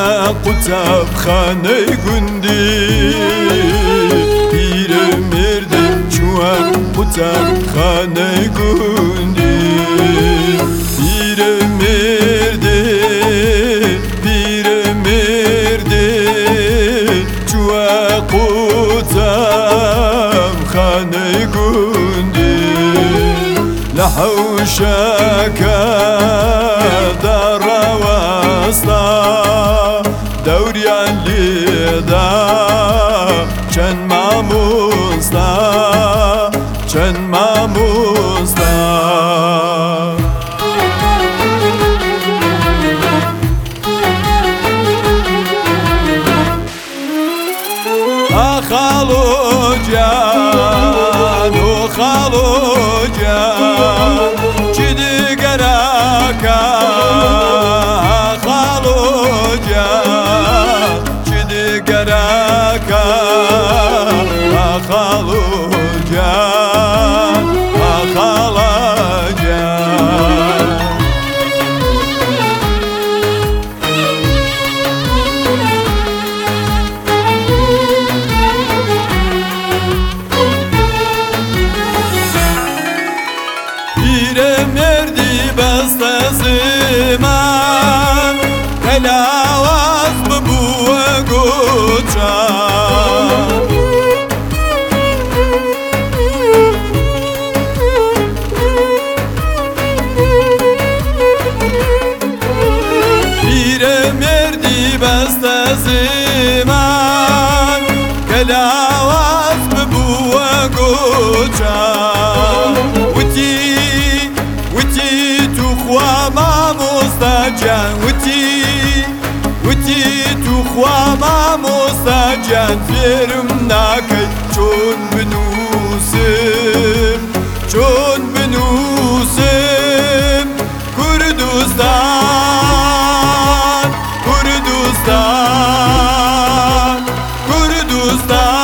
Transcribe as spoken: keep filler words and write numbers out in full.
قوتاب خانه گندی پیر مردم چوا قوتاب خانه گندی پیر مرده پیر مرده چوا قوتاب خانه گندی لحوشك دار واسطة دوري اللي دا كان ماموستا كان ماموستا خالو جان و خالو جان چدی گراکا خالو جان چدی گراکا خالو جان خالا جان مردی بسته زمان هلاواز ببوه گوچان پیر مردی بسته زمان هلاواز ببوه گوچان خوا مامۆستا جان وتی وتی تو خوا مامۆستا جان فێرم ناکەی چۆن بنووسم چۆن بنووسم کوردستان کوردستان کوردستان